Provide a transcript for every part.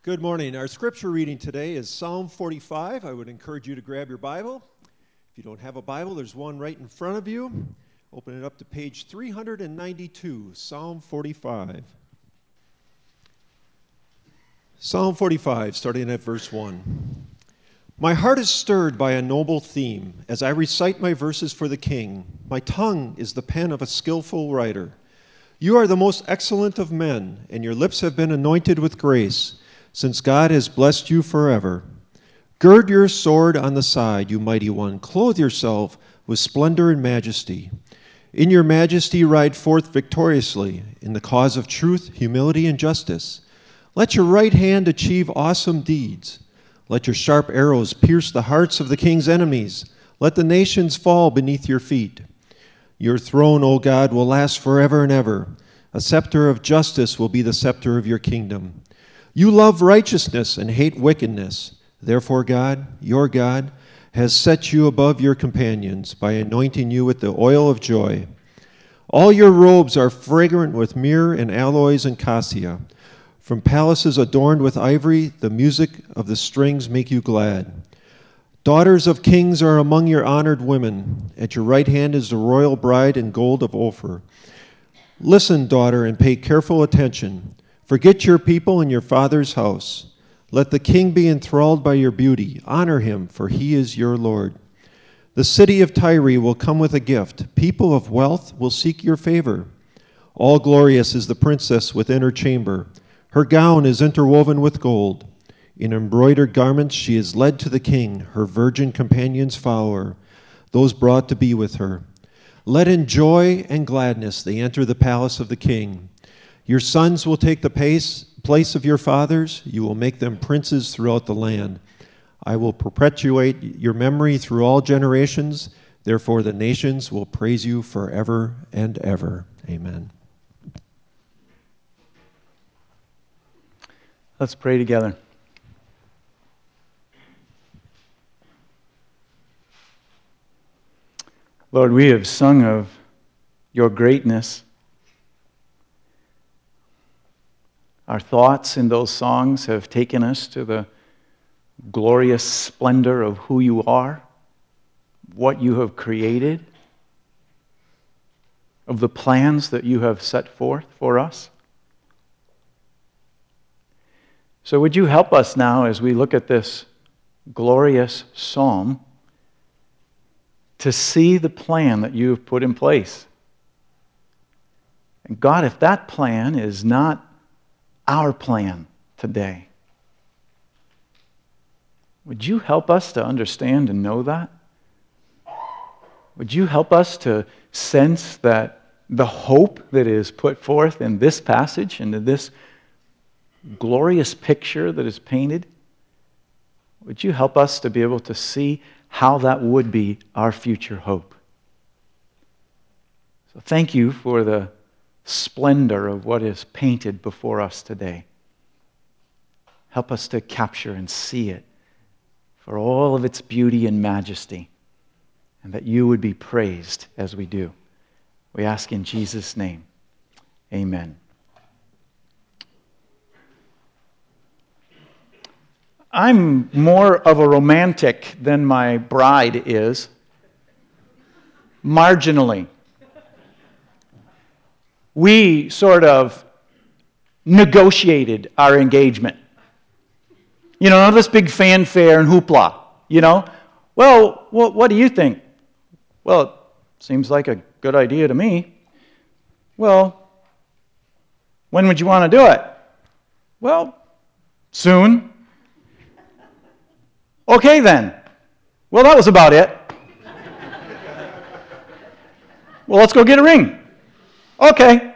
Good morning. Our scripture reading today is Psalm 45. I would encourage you to grab your Bible. If you don't have a Bible, there's one right in front of you. Open it up to page 392, Psalm 45. Psalm 45, starting at verse 1. My heart is stirred by a noble theme as I recite my verses for the King. My tongue is the pen of a skillful writer. You are the most excellent of men, and your lips have been anointed with grace, since God has blessed you forever. Gird your sword on the side, you mighty one. Clothe yourself with splendor and majesty. In your majesty ride forth victoriously in the cause of truth, humility, and justice. Let your right hand achieve awesome deeds. Let your sharp arrows pierce the hearts of the king's enemies. Let the nations fall beneath your feet. Your throne, O God, will last forever and ever. A scepter of justice will be the scepter of your kingdom. You love righteousness and hate wickedness. Therefore, God, your God, has set you above your companions by anointing you with the oil of joy. All your robes are fragrant with myrrh and aloes and cassia. From palaces adorned with ivory, the music of the strings make you glad. Daughters of kings are among your honored women. At your right hand is the royal bride in gold of Ophir. Listen, daughter, and pay careful attention. Forget your people and your father's house. Let the king be enthralled by your beauty. Honor him, for he is your Lord. The city of Tyre will come with a gift. People of wealth will seek your favor. All glorious is the princess within her chamber. Her gown is interwoven with gold. In embroidered garments she is led to the king. Her virgin companions follow her, those brought to be with her. Let in joy and gladness they enter the palace of the king. Your sons will take the place of your fathers. You will make them princes throughout the land. I will perpetuate your memory through all generations. Therefore, the nations will praise you forever and ever. Amen. Let's pray together. Lord, we have sung of your greatness. Our thoughts in those songs have taken us to the glorious splendor of who you are, what you have created, of the plans that you have set forth for us. So would you help us now as we look at this glorious psalm to see the plan that you have put in place? And God, if that plan is not our plan today, would you help us to understand and know that? Would you help us to sense that the hope that is put forth in this passage and in this glorious picture that is painted, would you help us to be able to see how that would be our future hope? So thank you for the splendor of what is painted before us today. Help us to capture and see it for all of its beauty and majesty, and that you would be praised as we do. We ask in Jesus' name. Amen. I'm more of a romantic than my bride is, marginally. We sort of negotiated our engagement. You know, none of this big fanfare and hoopla, you know. Well, what do you think? Well, it seems like a good idea to me. Well, when would you want to do it? Well, soon. Okay then. Well, that was about it. Well, let's go get a ring. Okay.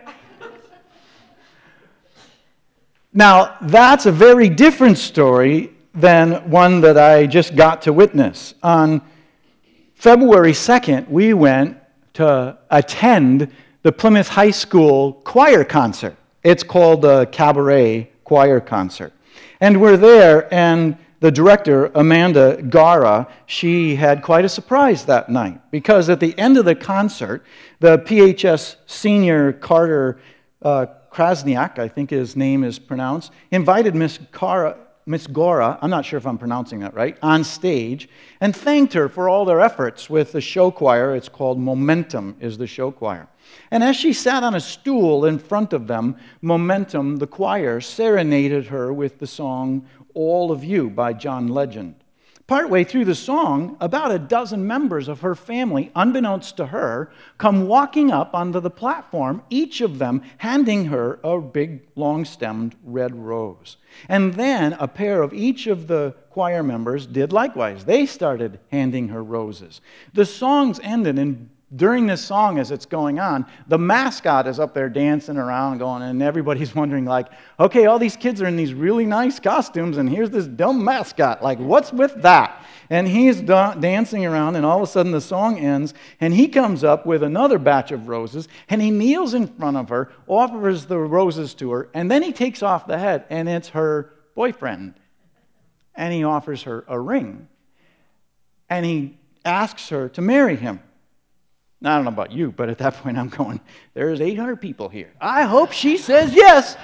Now, that's a very different story than one that I just got to witness. On February 2nd, we went to attend the Plymouth High School choir concert. It's called the Cabaret Choir Concert. And we're there, and the director, Amanda Gara, she had quite a surprise that night, because at the end of the concert, the PHS Senior Carter Krasniak, I think his name is pronounced, invited Miss Gora, I'm not sure if I'm pronouncing that right, on stage and thanked her for all their efforts with the show choir. It's called Momentum, is the show choir. And as she sat on a stool in front of them, Momentum, the choir, serenaded her with the song All of You by John Legend. Partway through the song, about a dozen members of her family, unbeknownst to her, come walking up onto the platform, each of them handing her a big, long-stemmed red rose. And then a pair of each of the choir members did likewise. They started handing her roses. The songs ended, and during this song, as it's going on, the mascot is up there dancing around going, and everybody's wondering, like, okay, all these kids are in these really nice costumes, and here's this dumb mascot. Like, what's with that? And he's dancing around, and all of a sudden the song ends, and he comes up with another batch of roses, and he kneels in front of her, offers the roses to her, and then he takes off the head, and it's her boyfriend. And he offers her a ring. And he asks her to marry him. Now, I don't know about you, but at that point I'm going, there's 800 people here. I hope she says yes.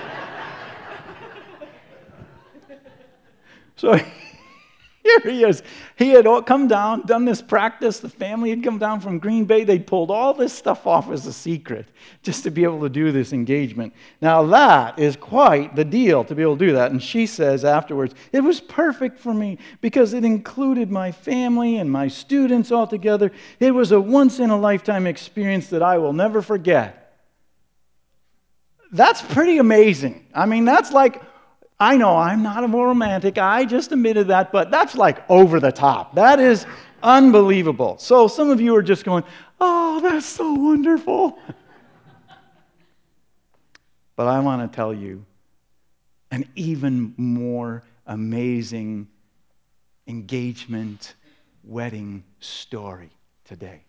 So here he is. He had come down, done this practice. The family had come down from Green Bay. They pulled all this stuff off as a secret just to be able to do this engagement. Now, that is quite the deal to be able to do that. And she says afterwards, it was perfect for me because it included my family and my students all together. It was a once-in-a-lifetime experience that I will never forget. That's pretty amazing. I mean, that's like, I know I'm not a romantic, I just admitted that, but that's like over the top. That is unbelievable. So some of you are just going, oh, that's so wonderful. But I want to tell you an even more amazing engagement, wedding story today.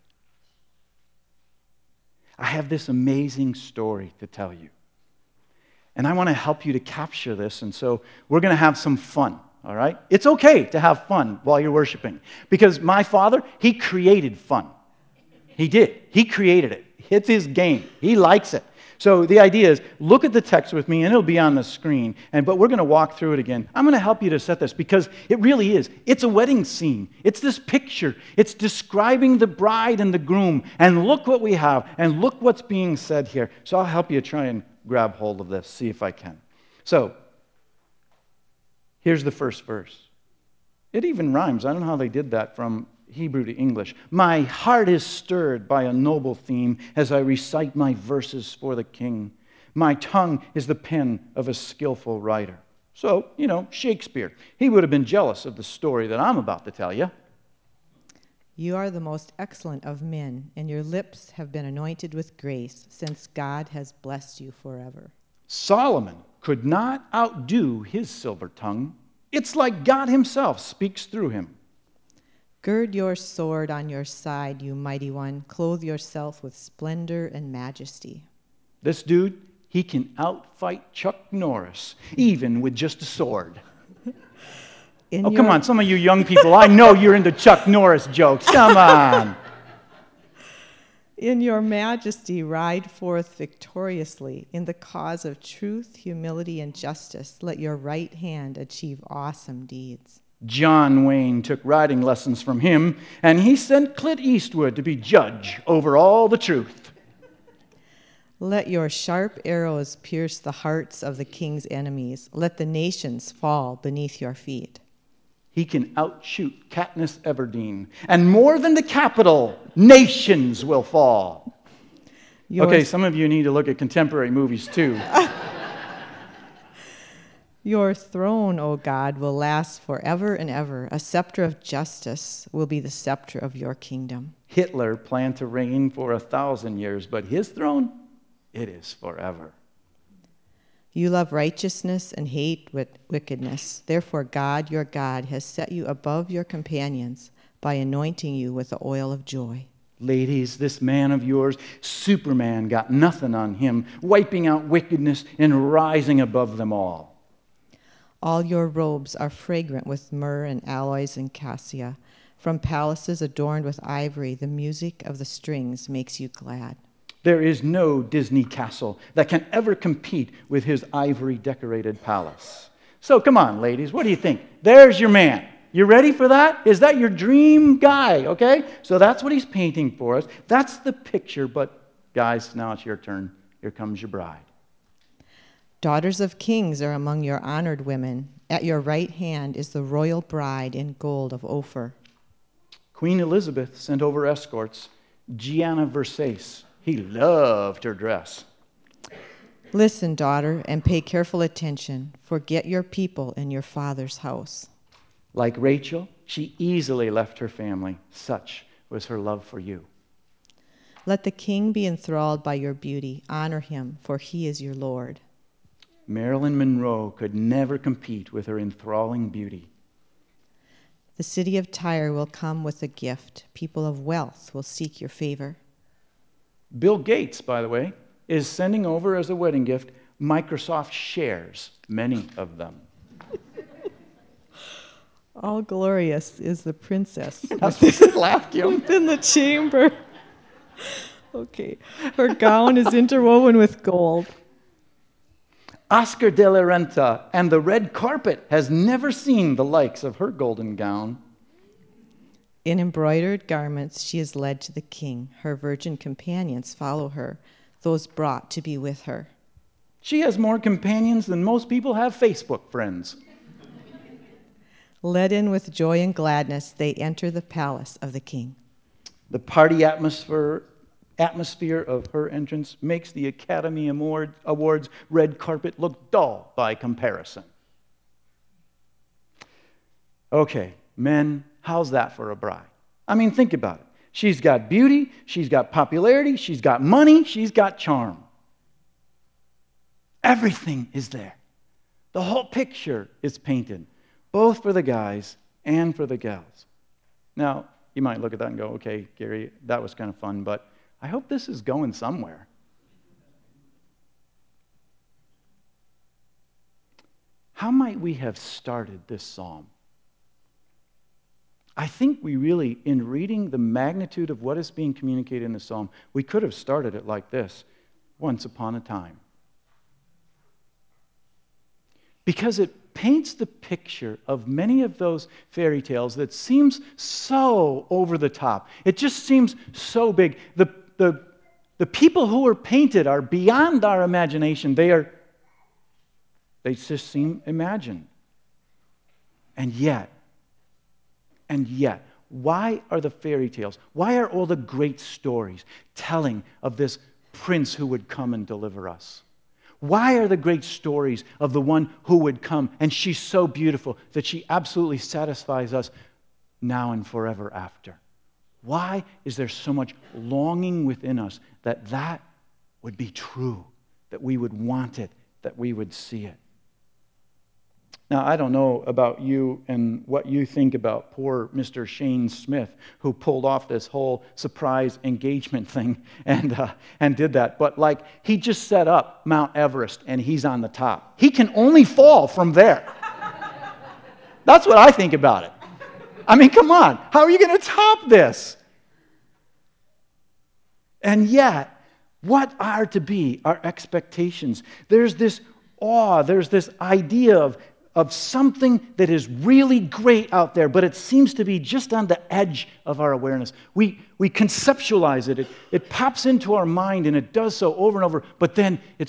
I have this amazing story to tell you. And I want to help you to capture this, and so we're going to have some fun, all right? It's okay to have fun while you're worshiping, because my Father, He created fun. He did. He created it. It's His game. He likes it. So the idea is, look at the text with me, and it'll be on the screen, but we're going to walk through it again. I'm going to help you to set this, because it really is. It's a wedding scene. It's this picture. It's describing the bride and the groom, and look what we have, and look what's being said here. So I'll help you try and grab hold of this, see if I can. So, here's the first verse. It even rhymes. I don't know how they did that from Hebrew to English. My heart is stirred by a noble theme as I recite my verses for the king. My tongue is the pen of a skillful writer. So, Shakespeare. He would have been jealous of the story that I'm about to tell you. You are the most excellent of men, and your lips have been anointed with grace, since God has blessed you forever. Solomon could not outdo his silver tongue. It's like God Himself speaks through him. Gird your sword on your side, you mighty one. Clothe yourself with splendor and majesty. This dude, he can outfight Chuck Norris, even with just a sword. Come on, some of you young people, I know you're into Chuck Norris jokes. Come on. In your majesty, ride forth victoriously. In the cause of truth, humility, and justice, let your right hand achieve awesome deeds. John Wayne took riding lessons from him, and he sent Clint Eastwood to be judge over all the truth. Let your sharp arrows pierce the hearts of the king's enemies. Let the nations fall beneath your feet. He can outshoot Katniss Everdeen. And more than the Capitol, nations will fall. Okay, some of you need to look at contemporary movies too. Your throne, O God, will last forever and ever. A scepter of justice will be the scepter of your kingdom. Hitler planned to reign for 1,000 years, but his throne, it is forever. You love righteousness and hate wickedness. Therefore, God, your God, has set you above your companions by anointing you with the oil of joy. Ladies, this man of yours, Superman, got nothing on him, wiping out wickedness and rising above them all. All your robes are fragrant with myrrh and aloes and cassia. From palaces adorned with ivory, the music of the strings makes you glad. There is no Disney castle that can ever compete with his ivory-decorated palace. So come on, ladies, what do you think? There's your man. You ready for that? Is that your dream guy, okay? So that's what he's painting for us. That's the picture, but guys, now it's your turn. Here comes your bride. Daughters of kings are among your honored women. At your right hand is the royal bride in gold of Ophir. Queen Elizabeth sent over escorts. Gianna Versace, he loved her dress. Listen, daughter, and pay careful attention. Forget your people and your father's house. Like Rachel, she easily left her family. Such was her love for you. Let the king be enthralled by your beauty. Honor him, for he is your Lord. Marilyn Monroe could never compete with her enthralling beauty. The city of Tyre will come with a gift. People of wealth will seek your favor. Bill Gates, by the way, is sending over as a wedding gift Microsoft shares, many of them. All glorious is the princess Laugh, Kim. within the chamber. Okay. Her gown is interwoven with gold. Oscar de la Renta and the red carpet has never seen the likes of her golden gown. In embroidered garments she is led to the king. Her virgin companions follow her, those brought to be with her. She has more companions than most people have Facebook friends. Led in with joy and gladness, they enter the palace of the king. The party atmosphere of her entrance makes the Academy Awards red carpet look dull by comparison. Okay, men, how's that for a bride? I mean, think about it. She's got beauty, she's got popularity, she's got money, she's got charm. Everything is there. The whole picture is painted, both for the guys and for the gals. Now, you might look at that and go, okay, Gary, that was kind of fun, but I hope this is going somewhere. How might we have started this psalm? I think we really, in reading the magnitude of what is being communicated in the psalm, we could have started it like this: once upon a time. Because it paints the picture of many of those fairy tales that seems so over the top. It just seems so big. The people who are painted are beyond our imagination. They just seem imagined. And yet, why are the fairy tales, why are all the great stories telling of this prince who would come and deliver us? Why are the great stories of the one who would come, and she's so beautiful that she absolutely satisfies us now and forever after? Why is there so much longing within us that would be true, that we would want it, that we would see it? Now, I don't know about you and what you think about poor Mr. Shane Smith, who pulled off this whole surprise engagement thing and did that. But like, he just set up Mount Everest and he's on the top. He can only fall from there. That's what I think about it. I mean, come on. How are you going to top this? And yet, what are to be our expectations? There's this awe, there's this idea of something that is really great out there, but it seems to be just on the edge of our awareness. We conceptualize it. It pops into our mind, and it does so over and over, but then it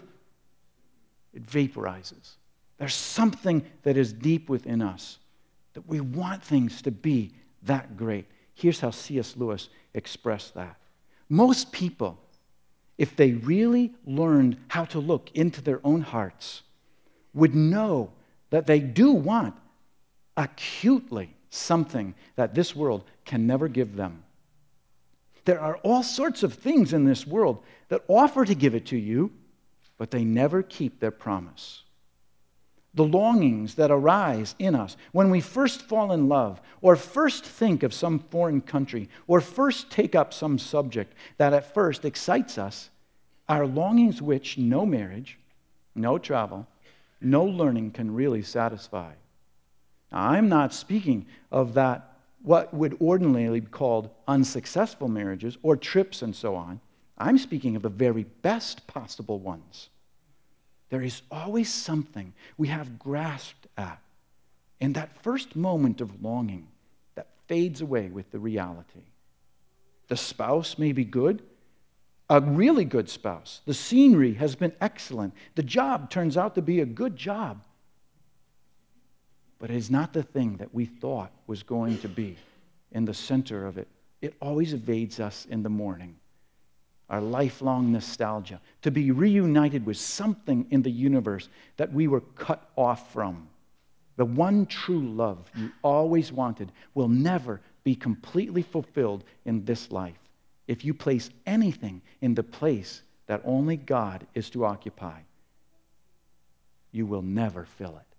vaporizes. There's something that is deep within us, that we want things to be that great. Here's how C.S. Lewis expressed that. Most people, if they really learned how to look into their own hearts, would know that they do want acutely something that this world can never give them. There are all sorts of things in this world that offer to give it to you, but they never keep their promise. The longings that arise in us when we first fall in love, or first think of some foreign country, or first take up some subject that at first excites us, are longings which no marriage, no travel, no learning can really satisfy. Now, I'm not speaking of that, what would ordinarily be called unsuccessful marriages or trips and so on. I'm speaking of the very best possible ones. There is always something we have grasped at in that first moment of longing that fades away with the reality. The spouse may be good, a really good spouse. The scenery has been excellent. The job turns out to be a good job. But it is not the thing that we thought was going to be in the center of it. It always evades us in the morning. Our lifelong nostalgia, to be reunited with something in the universe that we were cut off from. The one true love you always wanted will never be completely fulfilled in this life. If you place anything in the place that only God is to occupy, you will never fill it.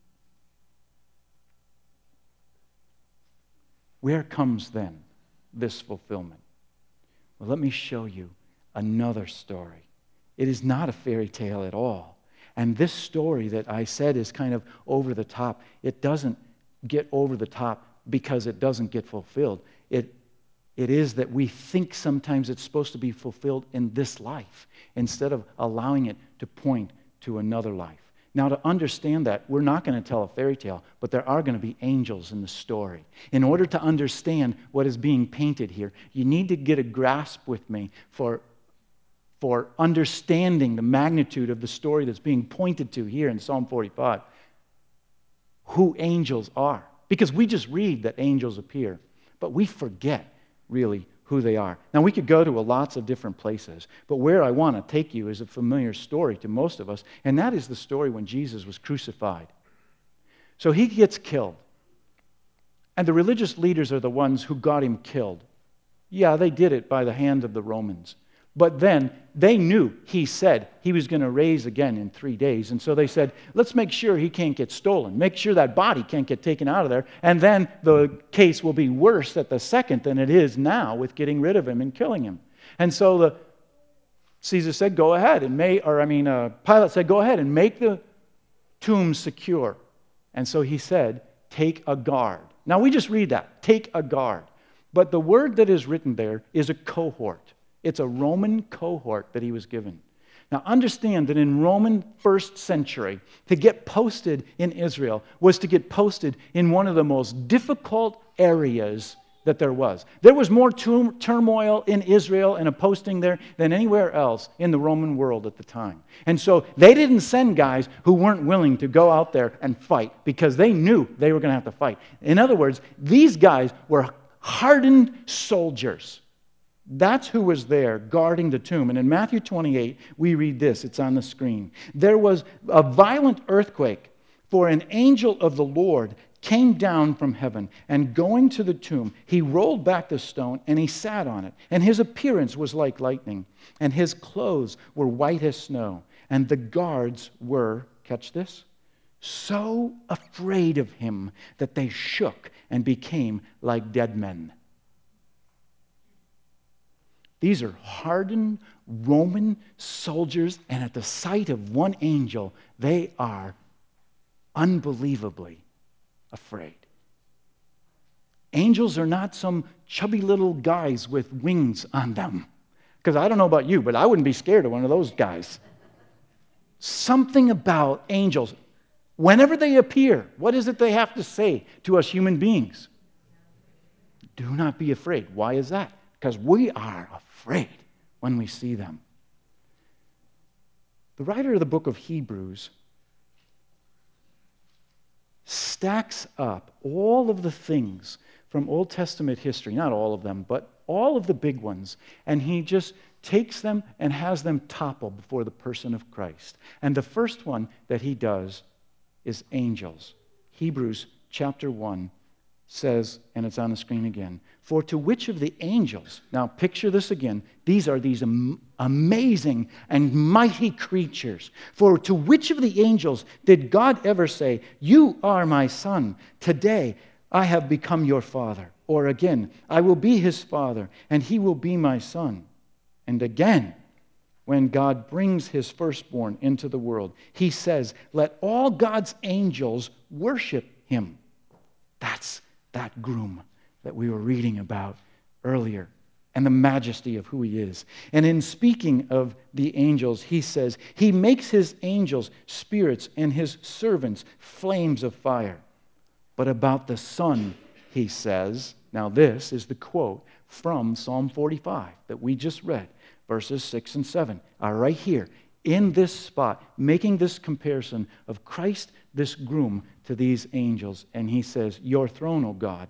Where comes then this fulfillment? Well, let me show you another story. It is not a fairy tale at all. And this story that I said is kind of over the top, it doesn't get over the top because it doesn't get fulfilled. It is that we think sometimes it's supposed to be fulfilled in this life instead of allowing it to point to another life. Now, to understand that, we're not going to tell a fairy tale, but there are going to be angels in the story. In order to understand what is being painted here, you need to get a grasp with me for understanding the magnitude of the story that's being pointed to here in Psalm 45. Who angels are. Because we just read that angels appear, but we forget really who they are. Now, we could go to lots of different places, but where I want to take you is a familiar story to most of us, and that is the story when Jesus was crucified. So he gets killed, and the religious leaders are the ones who got him killed. Yeah, they did it by the hand of the Romans. But then they knew he said he was going to raise again in 3 days. And so they said, let's make sure he can't get stolen. Make sure that body can't get taken out of there. And then the case will be worse at the second than it is now with getting rid of him and killing him. And so Caesar said, go ahead and Pilate said, go ahead and make the tomb secure. And so he said, take a guard. Now we just read that, take a guard. But the word that is written there is a cohort. It's a Roman cohort that he was given. Now understand that in Roman first century, to get posted in Israel was to get posted in one of the most difficult areas that there was. There was more turmoil in Israel and a posting there than anywhere else in the Roman world at the time. And so they didn't send guys who weren't willing to go out there and fight because they knew they were going to have to fight. In other words, these guys were hardened soldiers. That's who was there guarding the tomb. And in Matthew 28, we read this. It's on the screen. There was a violent earthquake, for an angel of the Lord came down from heaven, and going to the tomb, he rolled back the stone, and he sat on it. And his appearance was like lightning, and his clothes were white as snow. And the guards were, catch this, so afraid of him that they shook and became like dead men. These are hardened Roman soldiers, and at the sight of one angel, they are unbelievably afraid. Angels are not some chubby little guys with wings on them. Because I don't know about you, but I wouldn't be scared of one of those guys. Something about angels, whenever they appear, what is it they have to say to us human beings? Do not be afraid. Why is that? Because we are afraid when we see them. The writer of the book of Hebrews stacks up all of the things from Old Testament history, not all of them, but all of the big ones, and he just takes them and has them topple before the person of Christ. And the first one that he does is angels. Hebrews chapter 1 says, and it's on the screen again, for to which of the angels, now picture this again, these are these amazing and mighty creatures, for to which of the angels did God ever say, you are my son, today I have become your father? Or again, I will be his father, and he will be my son. And again, when God brings his firstborn into the world, he says, let all God's angels worship him. That's that groom that we were reading about earlier. and the majesty of who he is. And in speaking of the angels, he says, he makes his angels spirits and his servants flames of fire. But about the Son, he says, now this is the quote from Psalm 45 that we just read, verses 6 and 7 are right here in this spot, making this comparison of Christ, this groom, to these angels. And he says, your throne, O God,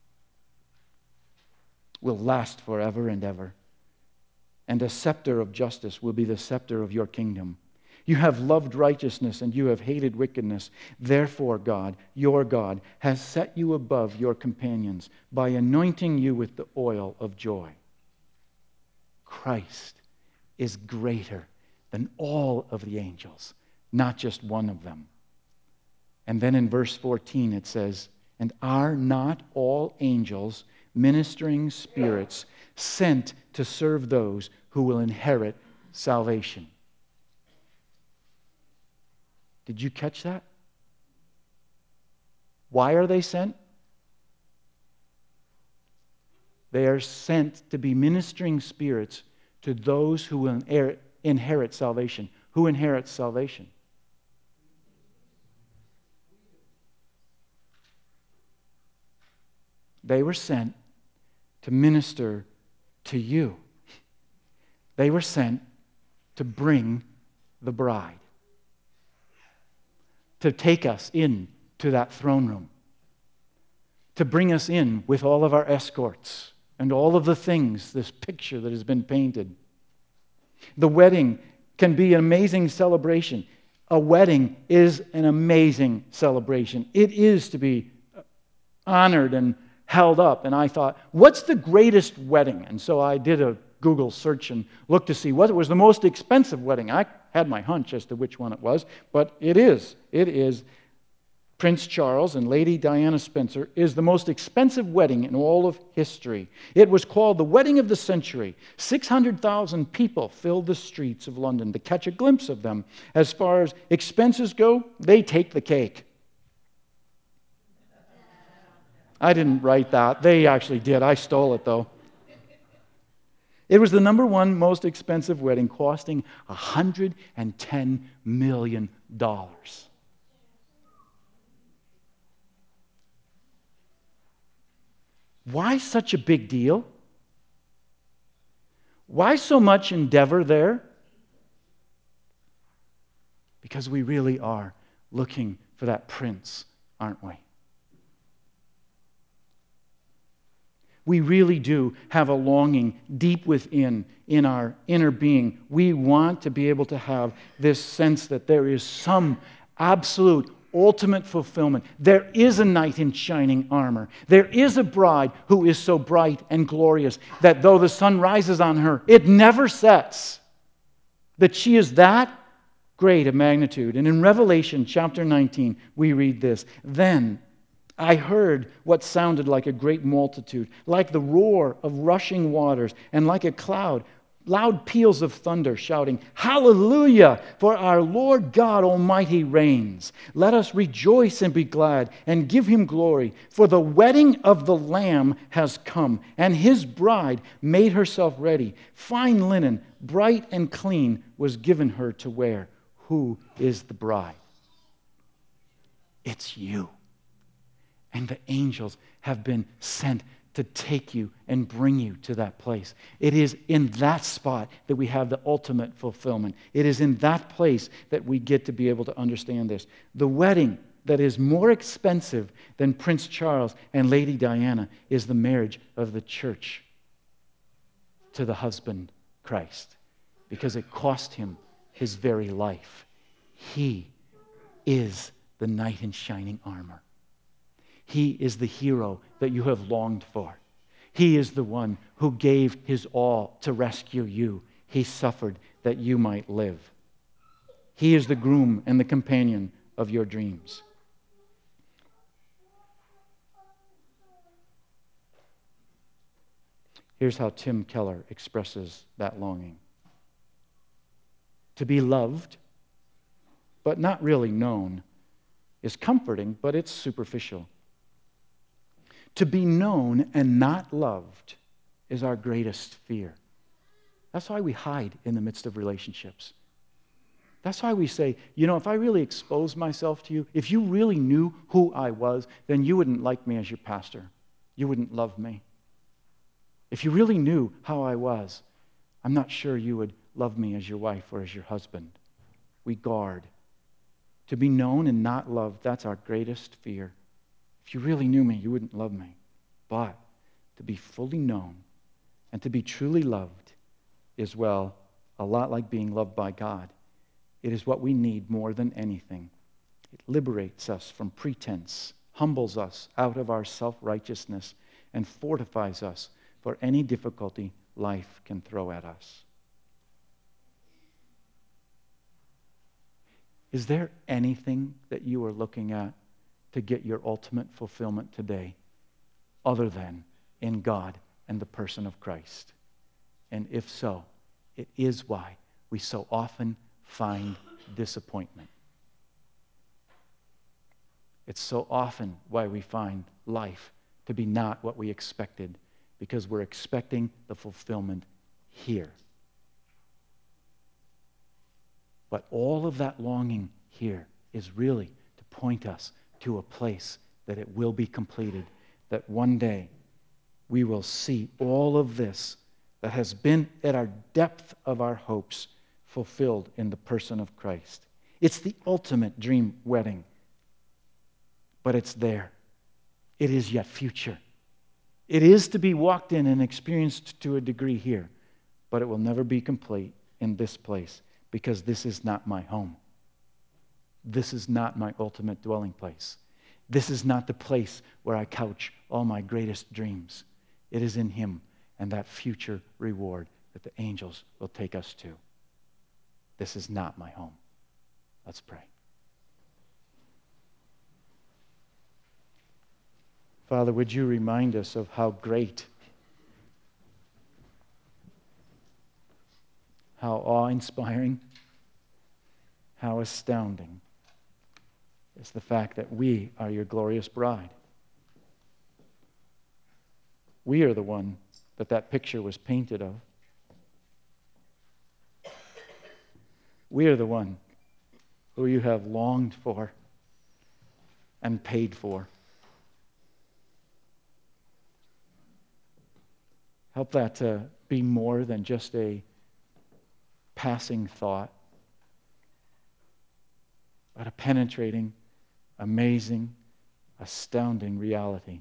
will last forever and ever, and a scepter of justice will be the scepter of your kingdom. You have loved righteousness and you have hated wickedness. Therefore, God, your God, has set you above your companions by anointing you with the oil of joy. Christ is greater than all of the angels, not just one of them. And then in verse 14 it says, and are not all angels ministering spirits sent to serve those who will inherit salvation? Did you catch that? Why are they sent? They are sent to be ministering spirits to those who will inherit salvation. Who inherits salvation? They were sent to minister to you. They were sent to bring the bride, to take us in to that throne room, to bring us in with all of our escorts and all of the things, this picture that has been painted. The wedding can be an amazing celebration. A wedding is an amazing celebration. It is to be honored and held up. And I thought, what's the greatest wedding? And so I did a Google search and looked to see what was the most expensive wedding. I had my hunch as to which one it was, but it is. It is Prince Charles and Lady Diana Spencer is the most expensive wedding in all of history. It was called the Wedding of the Century. 600,000 people filled the streets of London to catch a glimpse of them. As far as expenses go, they take the cake. I didn't write that. They actually did. I stole it, though. It was the number one most expensive wedding, costing $110 million. Why such a big deal? Why so much endeavor there? Because we really are looking for that prince, aren't we? We really do have a longing deep within, in our inner being. We want to be able to have this sense that there is some absolute, ultimate fulfillment. There is a knight in shining armor. There is a bride who is so bright and glorious that though the sun rises on her, it never sets. That she is that great a magnitude. And in Revelation chapter 19, we read this. Then I heard what sounded like a great multitude, like the roar of rushing waters, and like a cloud, loud peals of thunder, shouting, Hallelujah! For our Lord God Almighty reigns. Let us rejoice and be glad, and give Him glory. For the wedding of the Lamb has come, and His bride made herself ready. Fine linen, bright and clean, was given her to wear. Who is the bride? It's you. And the angels have been sent to take you and bring you to that place. It is in that spot that we have the ultimate fulfillment. It is in that place that we get to be able to understand this. The wedding that is more expensive than Prince Charles and Lady Diana is the marriage of the church to the husband, Christ, because it cost him his very life. He is the knight in shining armor. He is the hero that you have longed for. He is the one who gave his all to rescue you. He suffered that you might live. He is the groom and the companion of your dreams. Here's how Tim Keller expresses that longing. To be loved, but not really known, is comforting, but it's superficial. To be known and not loved is our greatest fear. That's why we hide in the midst of relationships. That's why we say, if I really expose myself to you, if you really knew who I was, then you wouldn't like me as your pastor. You wouldn't love me. If you really knew how I was, I'm not sure you would love me as your wife or as your husband. We guard. To be known and not loved, that's our greatest fear. If you really knew me, you wouldn't love me. But to be fully known and to be truly loved is, well, a lot like being loved by God. It is what we need more than anything. It liberates us from pretense, humbles us out of our self-righteousness, and fortifies us for any difficulty life can throw at us. Is there anything that you are looking at to get your ultimate fulfillment today other than in God and the person of Christ? And if so, it is why we so often find disappointment. It's so often why we find life to be not what we expected, because we're expecting the fulfillment here. But all of that longing here is really to point us to a place that it will be completed, that one day we will see all of this that has been at our depth of our hopes fulfilled in the person of Christ. It's the ultimate dream wedding, but it's there. It is yet future. It is to be walked in and experienced to a degree here, but it will never be complete in this place, because this is not my home. This is not my ultimate dwelling place. This is not the place where I couch all my greatest dreams. It is in Him and that future reward that the angels will take us to. This is not my home. Let's pray. Father, would you remind us of how great, how awe-inspiring, how astounding is the fact that we are your glorious bride. We are the one that picture was painted of. We are the one who you have longed for and paid for. Help that to be more than just a passing thought, but a penetrating, amazing, astounding reality.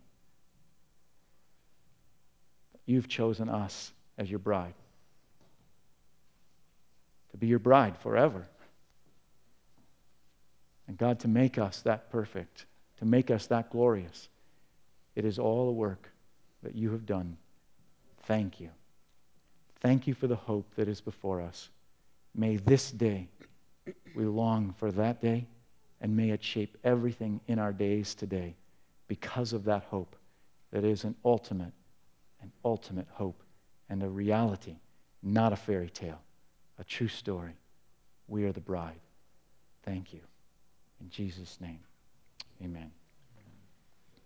You've chosen us as your bride, to be your bride forever. And God, to make us that perfect, to make us that glorious, it is all a work that you have done. Thank you. Thank you for the hope that is before us. May this day, we long for that day, and may it shape everything in our days today because of that hope that is an ultimate hope and a reality, not a fairy tale, a true story. We are the bride. Thank you. In Jesus' name, amen.